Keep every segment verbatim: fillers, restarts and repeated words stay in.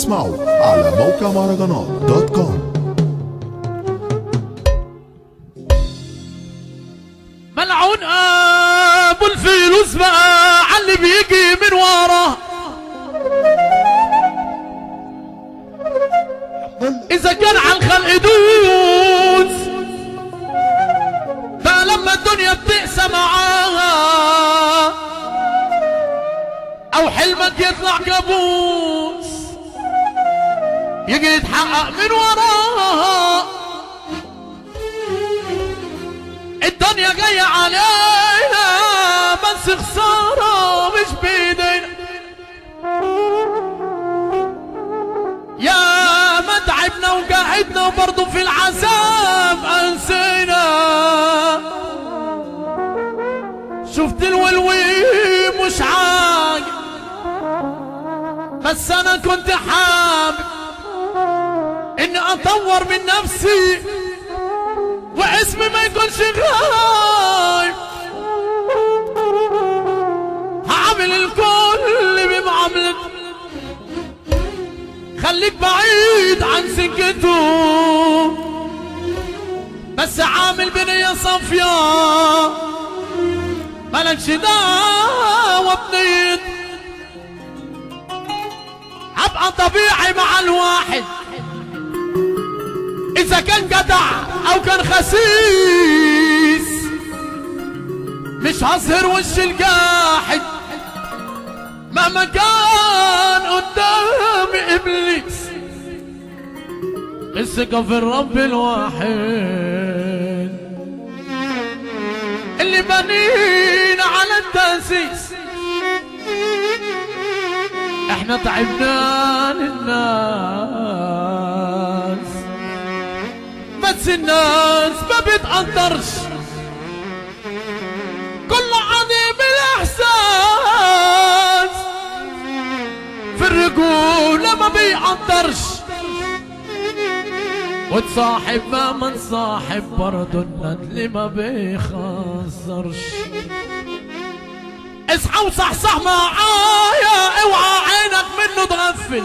تسمعوا على موقع مهرجانات دوت كوم. ملعون ابو الفلوس بقى على اللي بيجي من وراه، اذا كان على الخلق دوس فلما الدنيا بتقسى معاها او حلمك يطلع كابوس يجي يتحقق من وراها. الدنيا جاية علينا بس خسارة مش بإيدينا، يا ما تعبنا وجاهدنا وبرضه في العذاب أنسينا. شفت الولوي مش عاجب بس أنا كنت حابب إني أطور من نفسي واسمي ما يكونش غايب. هعمل الكل بمعاملته، خليك بعيد عن سكته بس عامل بنية صافية مالكش دعوة بنيت. هبقى طبيعي مع الواحد إذا كان جدع أو كان خسيس، مش هظهر وش الجاحد مهما كان قدامي إبليس. الثقة في الرب الواحد اللي بنينا على التأسيس. احنا تعبنا للناس بس الناس ما بتقدرش، كل عظيم الإحساس في الرجولة ما بيقدرش. وتصاحب ما من صاحب برضه الندل ما بيخسرش. اصحى وصحصح معايا اوعى عينك منه تغفل،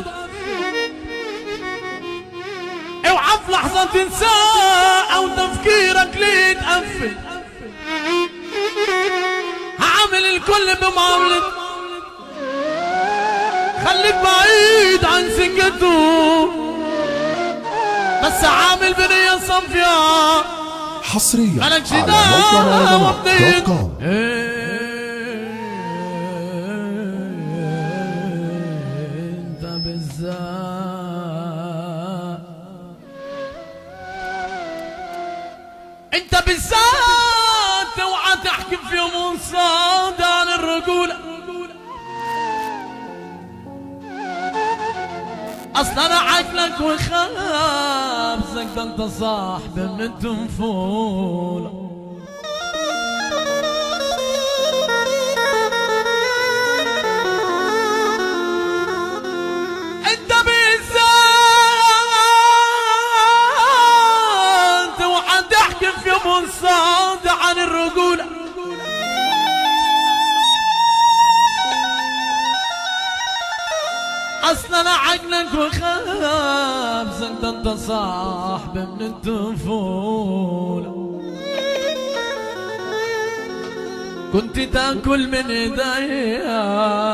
اوعى في لحظة تنساه او تفكيرك ليه يتقفل. هعمل الكل بمعاملته، خليك بعيد عن سكته بس عامل بنية صافية حصريا على مالكش موقع دعوة مهرجانات دوت بنيت. كوم. انت بالذات انت بالذات اوعى تحكي في يوم صاد عن الرجولة. اصلا انا عاجلك وخابزك ده انت صاحبي من الطفولة. انت بالذات اوعى تحكي في يوم صاد عن الرجولة. اصلا انا عجلك وخابزك ده انت صاحبي من الطفولة. كنت تاكل من ايديا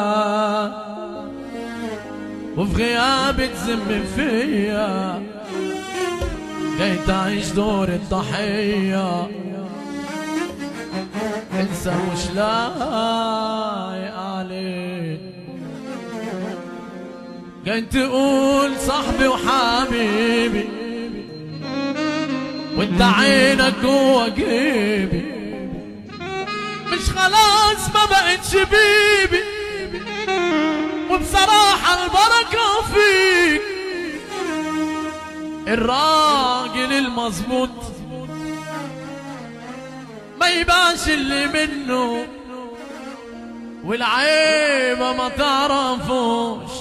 وفي غيابي تذم فيا، جاي تعيش دور الضحية انسى مش لايق عليك. جاي تقول صاحبي وحبيبي وانت عينك جوا جيبي، مش خلاص ما بقتش بيبي وبصراحة البركة فيك. الراجل المظبوط ما يبانش اللي منه والعيبة ما تعرفوش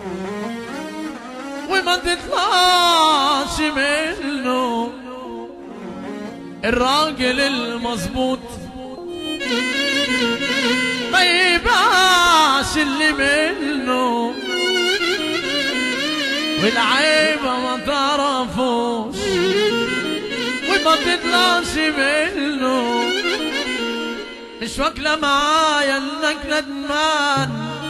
وما تطلعش منه. الراجل المظبوط ما يبقاش اللي منه والعيبة ما تعرفوش وما تطلعش منه، مش واكلة معايا انك ندمان،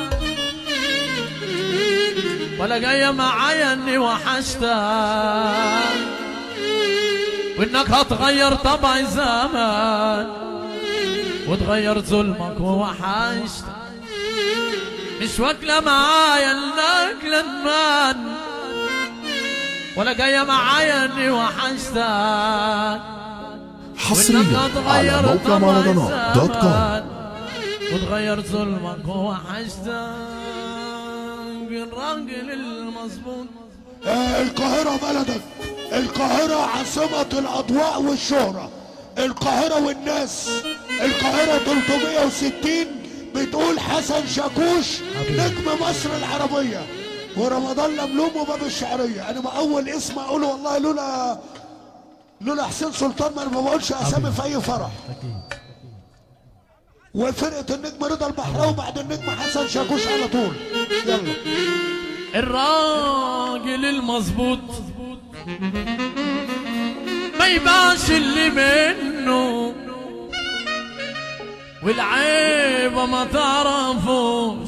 ولا جاية معايا اني وحشتك وانك هتغير طبع الزمان وتغير ظلمك ووحشتك، مش واكلة معايا انك ندمان، ولا جاية معايا اني وحشتك حصريا على موقع مهرجانات دوت كوم وتغير ظلمك ووحشتك بالراجل المظبوط. آه القاهرة بلدك، القاهرة عاصمة الأضواء والشهرة، القاهرة والناس، القاهرة ثلاثمية وستين بتقول حسن شاكوش نجم مصر العربية، ورمضان لملوم وباب الشعرية. أنا ما أول اسم أقوله والله لولا لولا حسين سلطان ما أنا ما بقولش أسامي في أي فرح. وفرقة النجم رضا البحراوي بعد النجم حسن شاكوش على طول. يلا الراجل المظبوط ما يباعش اللي منه، والعيبة ما تعرفوش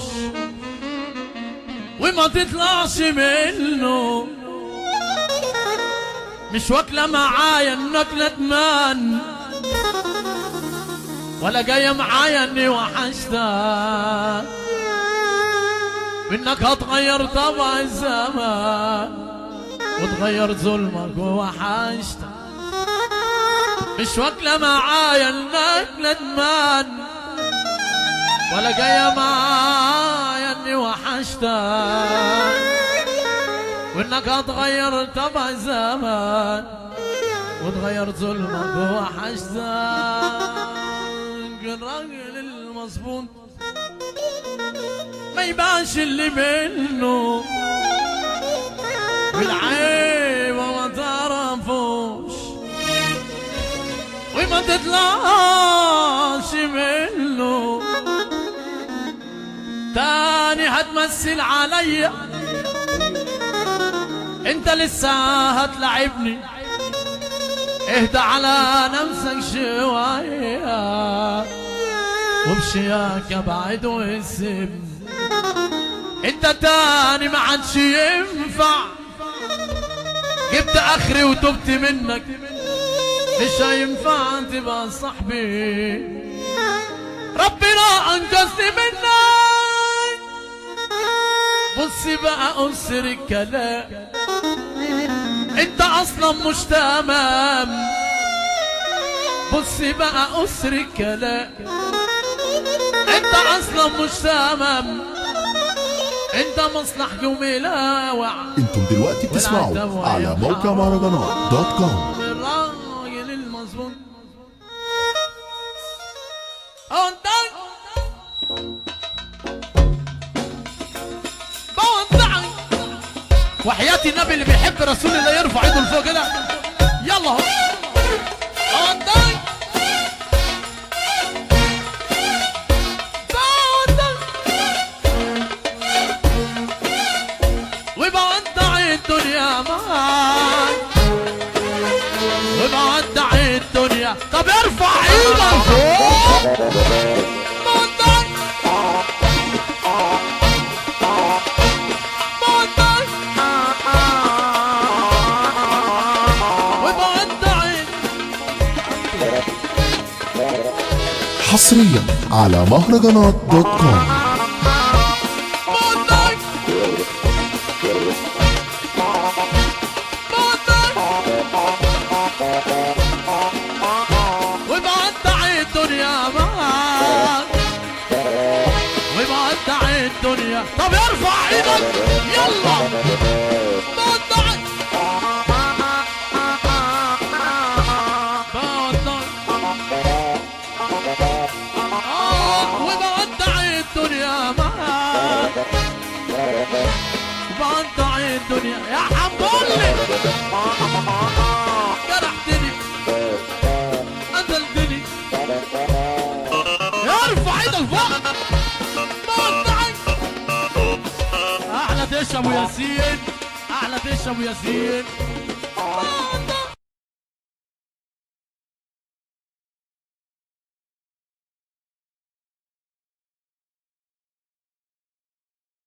وما تطلعش منه، مش واكلة معايا انك ندمان، ولا جاية معايا اني وحشتك وانك هتغير طبع الزمان وتغير ظلمك ووحشتك، مش واكلة معايا انك ندمان، ولا جاية معايا اني وحشتك وانك هتغير طبع الزمان وتغير ظلمك ووحشتك. الراجل المظبوط ما يبانش اللي منه، والعيبة ما تعرفوش وما تطلعش منه، تاني هتمثل عليا انت لسه هتلعبني، اهدى على نفسك شوية وبشياك ابعد واسيبني، انت تاني ما عادش ينفع، جبت اخري وتبت منك، مش هينفع تبقى صاحبي، ربنا انقذني منك. بص بقى اسر الكلام انت اصلا مش تمام، بص بقى اسر الكلام انت اصلا مش تمام، انت مصلحك وملاوع. انتم دلوقتي بتسمعوا على موقع مهرجانات دوت كوم. الراجل المظبوط وحياة النبي اللي بيحب رسول الله يرفع ايده لفوق كده. يلا اهو وبودع الدنيا معاك وبودع الدنيا. طب ارفع ايدك فوق. حصريا على مهرجانات دوت كوم. وبودع الدنيا معاك وبودع الدنيا. طب ارفع ايدك يلا. بودع وبودع الدنيا معاك وبودع الدنيا. يا حنبلي جرحتني قتلتني. ارفع ايدك فوق. بودع احلى تشرب ياسين احلى تشرب ياسين